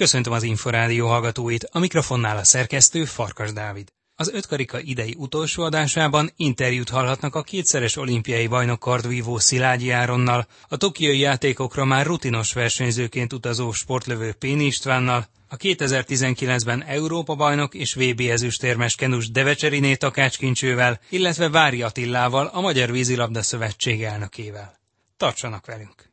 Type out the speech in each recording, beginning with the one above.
Köszöntöm az Inforádió hallgatóit, a mikrofonnál a szerkesztő Farkas Dávid. Az ötkarika idei utolsó adásában interjút hallhatnak a kétszeres olimpiai bajnok kardvívó Szilágyi Áronnal, a tokiói játékokra már rutinos versenyzőként utazó sportlövő Péni Istvánnal, a 2019-ben Európa-bajnok és VB ezüstérmes kenus Devecseriné Takács-Kincsővel, illetve Vári Attillával, a Magyar Vízilabda Szövetség elnökével. Tartsanak velünk!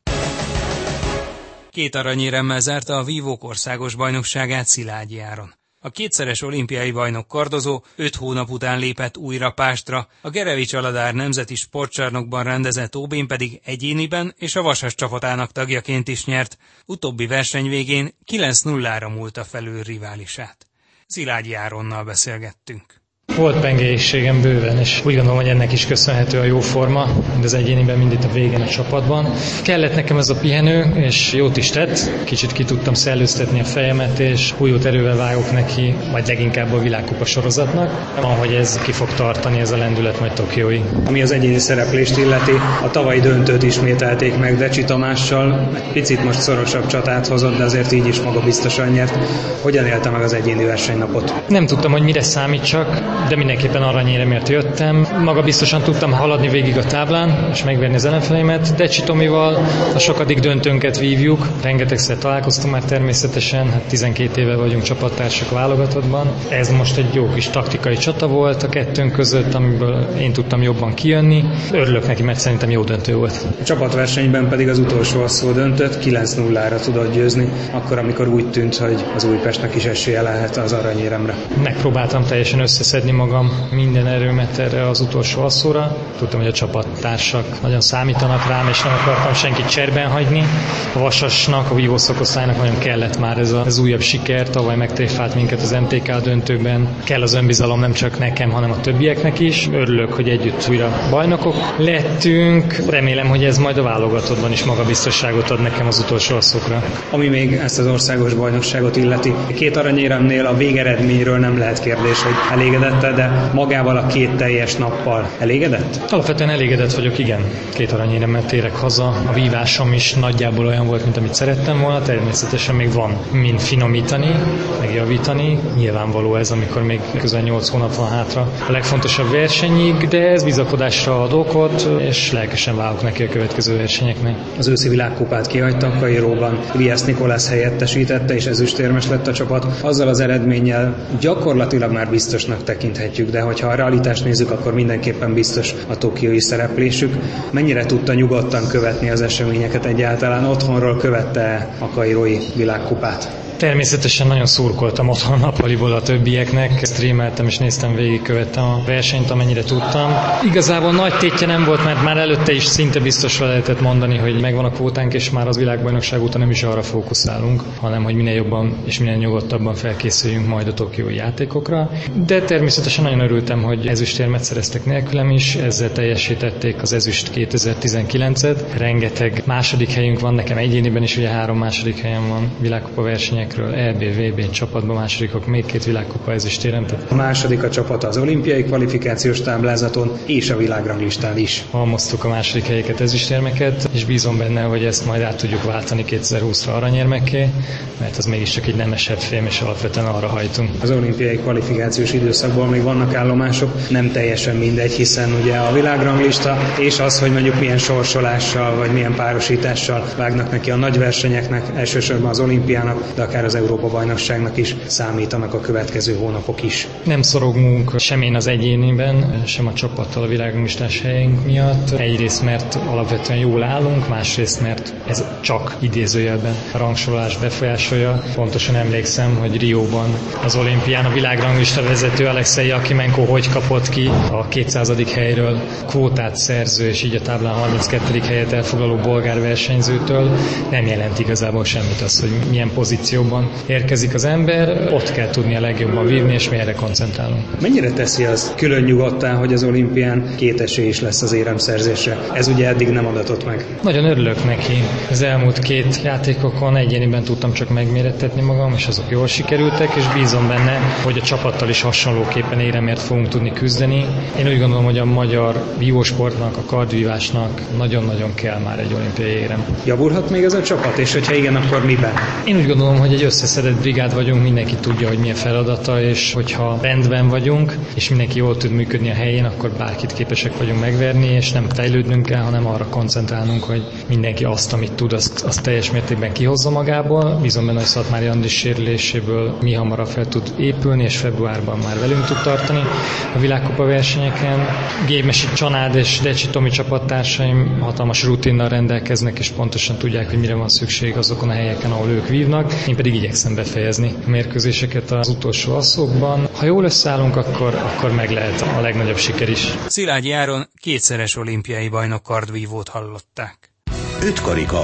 2 aranyéremmel zárta a vívók országos bajnokságát Szilágyi Áron. A kétszeres olimpiai bajnok kardozó 5 hónap után lépett újra Pástra, a Gerevics-Aladár Nemzeti Sportcsarnokban rendezett OB-n pedig egyéniben és a Vasas csapatának tagjaként is nyert. Utóbbi verseny végén 9-0-ra múlta felül riválisát. Szilágyi Áronnal beszélgettünk. Volt pengélységem bőven, és úgy gondolom, hogy ennek is köszönhető a jó forma, mind az egyéniben, mind itt a végén a csapatban. Kellett nekem ez a pihenő, és jót is tett. Kicsit ki tudtam szellőztetni a fejemet, és újult erővel vágok neki, vagy leginkább a világkupa sorozatnak, ahogy ez ki fog tartani, ez a lendület majd Tokióig. Ami az egyéni szereplést illeti, a tavalyi döntőt ismételték meg Decsi Tamással. Egy picit most szorosabb csatát hozott, de azért így is magabiztosan nyert. Hogyan élte meg az egyéni versenynapot? Nem tudtam, hogy mire számítsak, de mindenképpen aranyéremért jöttem. Maga biztosan tudtam haladni végig a táblán, és megverni az ellenfeleimet. Decsi Tomival a sokadik döntőnket vívjuk. Rengetegszer találkoztunk már természetesen, 12 éve vagyunk csapattársak válogatottban. Ez most egy jó kis taktikai csata volt a kettőnk között, amiből én tudtam jobban kijönni. Örülök neki, mert szerintem jó döntő volt. A csapatversenyben pedig az utolsó asszó döntött, 9-0-ra tudott győzni, akkor, amikor úgy tűnt, hogy az Újpestnek is esélye lehet az aranyéremre. Megpróbáltam teljesen összeszedni magam, minden erőmet erre az utolsó asszóra. Tudtam, hogy a csapattársak nagyon számítanak rám, és nem akartam senkit cserben hagyni. A Vasasnak, a vívó szakosztálynak nagyon kellett már ez az újabb siker, tavaly megtréfált minket az MTK döntőben. Kell az önbizalom nem csak nekem, hanem a többieknek is. Örülök, hogy együtt újra bajnokok lettünk. Remélem, hogy ez majd a válogatottban is magabiztosságot ad nekem az utolsó asszokra. Ami még ezt az országos bajnokságot illeti, 2 aranyéremnél a végeredményről nem lehet kérdés, hogy elégedett, de magával a 2 teljes nappal elégedett? Alapvetően elégedett vagyok, igen. 2 aranyéremmel térek haza. A vívásom is nagyjából olyan volt, mint amit szerettem volna. Természetesen még van mind finomítani, megjavítani. Nyilvánvaló ez, amikor még közel 8 hónap van hátra a legfontosabb versenyig, de ez bizakodásra ad okot, és lelkesen várok neki a következő versenyeknek. Az őszi világkupát kihagytak Kairóban. Ilias Nikolász helyettesítette, és ezüstérmes lett a csapat. Azzal az eredménnyel gyakorlatilag már biztosnak tekinthetjük, de hogyha a realitást nézzük, akkor mindenképpen biztos a tokiói szereplésük. Mennyire tudta nyugodtan követni az eseményeket egyáltalán? Otthonról követte a kairói világkupát? Természetesen nagyon szurkoltam otthon nappaliból a többieknek, streameltem és néztem végig, követtem a versenyt, amennyire tudtam. Igazából nagy tétje nem volt, mert már előtte is szinte biztosra lehetett mondani, hogy megvan a kvótánk, és már az világbajnokság után nem is arra fókuszálunk, hanem hogy minél jobban és minél nyugodtabban felkészüljünk majd a tokiói játékokra. De természetesen nagyon örültem, hogy ezüstérmet szereztek nélkülem is, ezzel teljesítették az ezüst 2019-et. Rengeteg második helyünk van, nekem egyéniben is ugye 3 második helyen van világkupa versenyek. EB, VB csapatban másodikok, még 2 világkupa ezüstérem. A második a csapat az olimpiai kvalifikációs táblázaton és a világranglistán is. Halmoztuk a második helyeket, ezüstérmeket, és bízom benne, hogy ezt majd át tudjuk váltani 2020-ra aranyérmekké, mert az mégiscsak egy nemesebb film, és alapvetően arra hajtunk. Az olimpiai kvalifikációs időszakból még vannak állomások, nem teljesen mindegy, hiszen ugye a világranglista és az, hogy mondjuk milyen sorsolással vagy milyen párosítással vágnak neki a nagy versenyeknek, elsősorban az olimpiának, de akár az Európa-bajnokságnak is számítanak a következő hónapok is. Nem szorogunk sem én az egyéniben, sem a csapattal a világranglistás helyünk miatt. Egyrészt, mert alapvetően jól állunk, másrészt, mert ez csak idézőjelben a rangsorolás befolyásolja. Pontosan emlékszem, hogy Rióban az olimpián a világranglista vezető Alexei Jakimenko hogy kapott ki a 200. helyről kvótát szerző, és így a táblán 32. helyet elfoglaló bolgár versenyzőtől. Nem jelent igazából semmit az, hogy milyen pozícióban érkezik az ember, ott kell tudni a legjobban vívni, és mi erre koncentrálunk. Mennyire teszi az külön nyugodtá, hogy az olimpián 2 esély is lesz az éremszerzésre? Ez ugye eddig nem adatott meg. Nagyon örülök neki. Az elmúlt 2 játékokon egyéniben tudtam csak megmérettetni magam, és azok jól sikerültek, és bízom benne, hogy a csapattal is hasonlóképpen éremért fogunk tudni küzdeni. Én úgy gondolom, hogy a magyar vívósportnak, a kardvívásnak nagyon-nagyon kell már egy olimpiai érem. Javulhat még ez a csapat, és hogyha igen, akkor miben? Én úgy gondolom, hogy egy összeszedett brigád vagyunk, mindenki tudja, hogy milyen feladata, és hogyha rendben vagyunk, és mindenki jól tud működni a helyén, akkor bárkit képesek vagyunk megverni, és nem fejlődnünk kell, hanem arra koncentrálnunk, hogy mindenki azt, amit tud, azt teljes mértékben kihozza magából. Bízom benne, hogy Szatmári Andis sérüléséből mi hamarabb fel tud épülni, és februárban már velünk tud tartani a világkupa versenyeken. Gémesi Csanád és Decsi Tomi csapattársaim hatalmas rutinnal rendelkeznek, és pontosan tudják, hogy mire van szükség azokon a helyeken, ahol ők vívnak. Én pedig igyekszem befejezni a mérkőzéseket az utolsó asszokban. Ha jól összeállunk, akkor meg lehet a legnagyobb siker is. Szilágyi Áron kétszeres olimpiai bajnok kardvívót hallották. Ötkarika.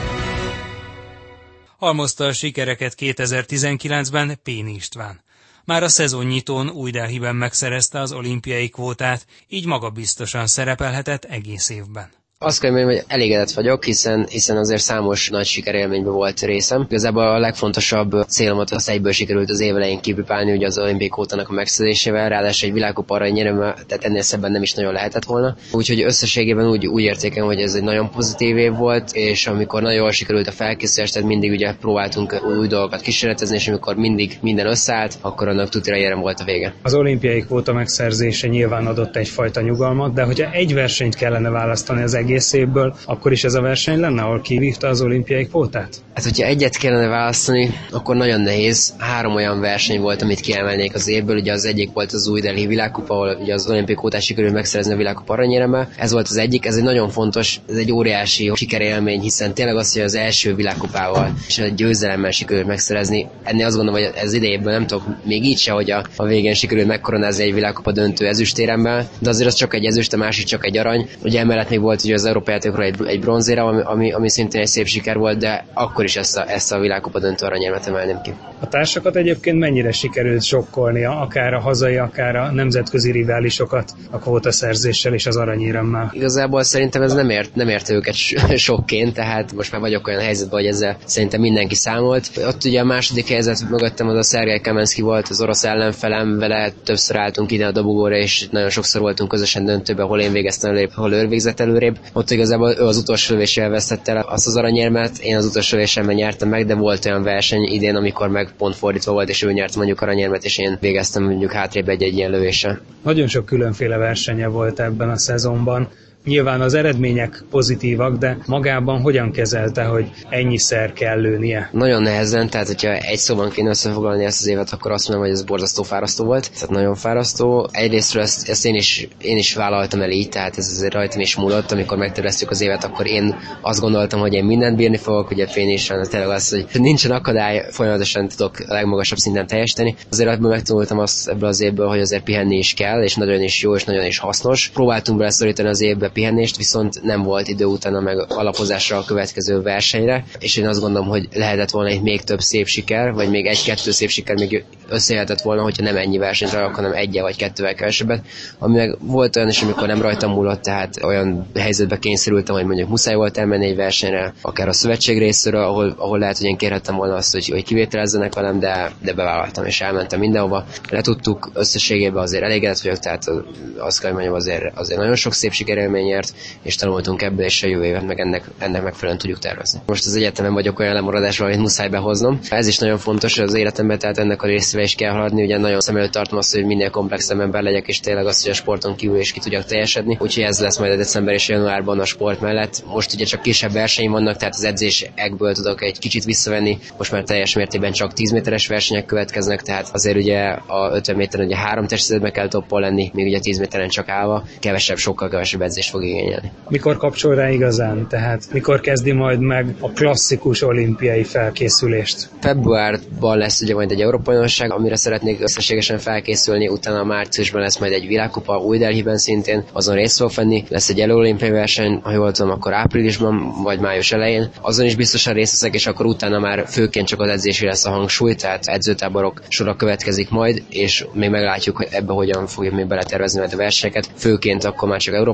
Halmozta a sikereket 2019-ben Péni István. Már a szezonnyitón Új-Delhiben megszerezte az olimpiai kvótát, így magabiztosan szerepelhetett egész évben. Azt kell mondani, hogy elégedett vagyok, hiszen azért számos nagy sikerélményben volt részem. Igazából a legfontosabb célomat az egyből sikerült az év elején kipipálni, ugye az olimpiai kvótának a megszerzésével, ráadásul egy világkupa aranyéremmel, tehát ennél szebben nem is nagyon lehetett volna. Úgyhogy összességében úgy értékelem, hogy ez egy nagyon pozitív év volt, és amikor nagyon jól sikerült a felkészülés, tehát mindig ugye próbáltunk új dolgokat kísérletezni, és amikor mindig minden összeállt, akkor annak tutira érem volt a vége. Az olimpiai kvóta megszerzése nyilván adott egyfajta nyugalmat, de hogyha egy versenyt kellene választani az egész évből, akkor is ez a verseny lenne, ahol kivívta az olimpiai kvótát? Hát, hogyha egyet kellene választani, akkor nagyon nehéz. 3 olyan verseny volt, amit kiemelnék az évből. Ugye az egyik volt az Új-Delhi világkupa, ahol ugye az olimpiai kvótát sikerült megszerezni a világkupa aranyéremmel. Ez volt az egyik, ez egy nagyon fontos, ez egy óriási sikerélmény, hiszen tényleg az, hogy az első világkupával és egy győzelemmel sikerült megszerezni. Ennél azt gondolom, hogy ez idejéből nem tudok még így se, hogy a végén sikerült megkoronázni egy világkupa döntő ezüstéremmel, de azért az csak egy ezüst, a másik csak egy arany. Ugye emellett még volt ugye az Európa játékokra egy bronzéra, ami szintén egy szép siker volt, de akkor is ezt a világkupa döntő aranyérmet emelném ki. A társakat egyébként mennyire sikerült sokkolnia, akár a hazai, akár a nemzetközi riválisokat a kvótaszerzéssel és az aranyéremmel? Igazából szerintem ez nem ért őket sokként, tehát most már vagyok olyan helyzetben, hogy ezzel szerintem mindenki számolt. Ott ugye a második helyzet mögöttem az a Szergej Kamenszky volt, az orosz ellenfelem, vele többször álltunk ide a dobogóra, és nagyon sokszor voltunk közösen döntőben, hol én végeztem előrébb, hol ő végzett előrébb. Ott igazából ő az utolsó lövésével vesztette el azt az aranyérmet, én az utolsó lövésemmel nyertem meg, de volt olyan verseny idén, amikor meg pont fordítva volt, és ő nyert mondjuk aranyérmet, és én végeztem mondjuk hátrébb egy ilyen lövéssel. Nagyon sok különféle versenye volt ebben a szezonban. Nyilván az eredmények pozitívak, de magában hogyan kezelte, hogy ennyiszer kell lőnie? Nagyon nehezen, tehát hogyha egy szóban kéne összefoglalni ezt az évet, akkor azt mondom, hogy ez borzasztó fárasztó volt. Tehát nagyon fárasztó. Egyrésztről ezt én is vállaltam el így, tehát ez azért rajtam is múlott. Amikor megterveztük az évet, akkor én azt gondoltam, hogy én mindent bírni fogok, ugye fényésen tényleg az, hogy nincsen akadály, folyamatosan tudok a legmagasabb szinten teljesíteni. Azért ebből megtanultam azt ebből az évből, hogy azért pihenni is kell, és nagyon is jó, és nagyon is hasznos. Próbáltunk beleszorítani az évbe pihenést, viszont nem volt idő utána meg alapozásra a következő versenyre, és én azt gondolom, hogy lehetett volna egy még több szép siker, vagy még 1-2 szép siker még összejöhetett volna, hogyha nem ennyi versenyt rajok, hanem 1 vagy 2-vel kevesebbet. Ami meg volt olyan is, amikor nem rajtam múlott, tehát olyan helyzetbe kényszerültem, hogy mondjuk muszáj volt elmenni egy versenyre, akár a szövetség részéről, ahol lehet, hogy én kérhettem volna azt, hogy kivételezzenek velem, de bevállaltam és elmentem mindenhova. Letudtuk, összességében azért elégedett vagyok, tehát azt kell mondjam, azért nagyon sok szép sikerélményért, és tanultunk ebből, és a jövő évet meg ennek megfelelően tudjuk tervezni. Most az egyetemen vagyok olyan lemaradásban, amit muszáj behoznom. Ez is nagyon fontos az életemben, tehát ennek a részével is kell haladni. Ugye nagyon szem előtt tartom azt, hogy minél komplexebb ember legyek, és tényleg azt, hogy a sporton kívül is ki tudjak teljesedni. Úgyhogy ez lesz majd a december és januárban a sport mellett. Most ugye csak kisebb verseny vannak, tehát az edzésekből tudok egy kicsit visszavenni. Most már teljes mértékben csak 10 méteres versenyek következnek, tehát azért ugye a 50 méteren ugye 3 testszerzetben kell toppon lenni, még ugye 10 méteren csak állva, sokkal kevesebb edzést fog igényelni. Mikor kapcsol rá igazán? Tehát mikor kezdi majd meg a klasszikus olimpiai felkészülést? Februárban lesz ugye majd egy Európa-bajnokság, amire szeretnék összességesen felkészülni, utána márciusban lesz majd egy világkupa Új-Delhiben szintén, azon részt fog venni, lesz egy előolimpiai verseny, ha jól tudom, akkor áprilisban vagy május elején, azon is biztosan részt veszek, és akkor utána már főként csak az edzésre lesz a hangsúly, tehát edzőtáborok sora következik majd, és még meglátjuk, hogy ebbe hogyan fogjuk még beletervezni majd a versenyeket. Főként akkor már csak európai versenyek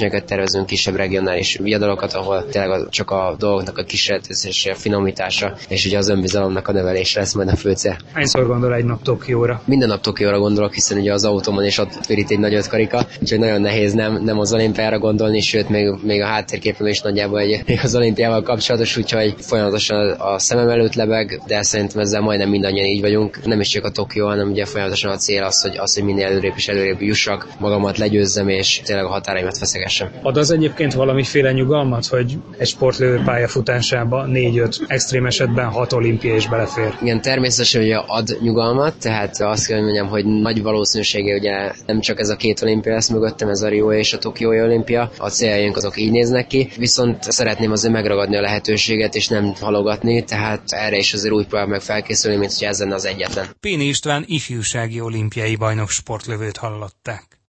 versenyeket tervezünk, kisebb regionális viadalokat, ahol tényleg csak a dolgoknak a kísérletezése, finomítása, és ugye az önbizalomnak a növelése lesz majd a fő cél. Hányszor gondol egy nap Tokióra? Minden nap Tokióra gondolok, hiszen ugye az autómon is ott pirít egy nagy ötkarika, úgyhogy nagyon nehéz nem az olimpiára gondolni, sőt még a háttérképem is nagyjából az olimpiával kapcsolatos, úgyhogy folyamatosan a szemem előtt lebeg, de szerintem ezzel majdnem mindannyian így vagyunk. Nem is csak a Tokió, hanem ugye folyamatosan a cél az, hogy minél előrébb és előrébb jussak, magamat legyőzzem és tényleg a határaimat feszegessem. Ad az egyébként valamiféle nyugalmat, hogy egy sportlövő pályafutásába 4-5, extrém esetben 6 olimpia is belefér? Igen, természetesen ugye ad nyugalmat, tehát azt kell mondjam, hogy nagy valószínűsége ugye nem csak ez a 2 olimpia lesz mögöttem, ez a Rio és a Tokiói olimpia, a céljaink azok így néznek ki, viszont szeretném azért megragadni a lehetőséget és nem halogatni, tehát erre is azért úgy próbálok meg felkészülni, mint hogy ez lenne az egyetlen. Péni István ifjúsági olimpiai bajnok sportlövőt hallották.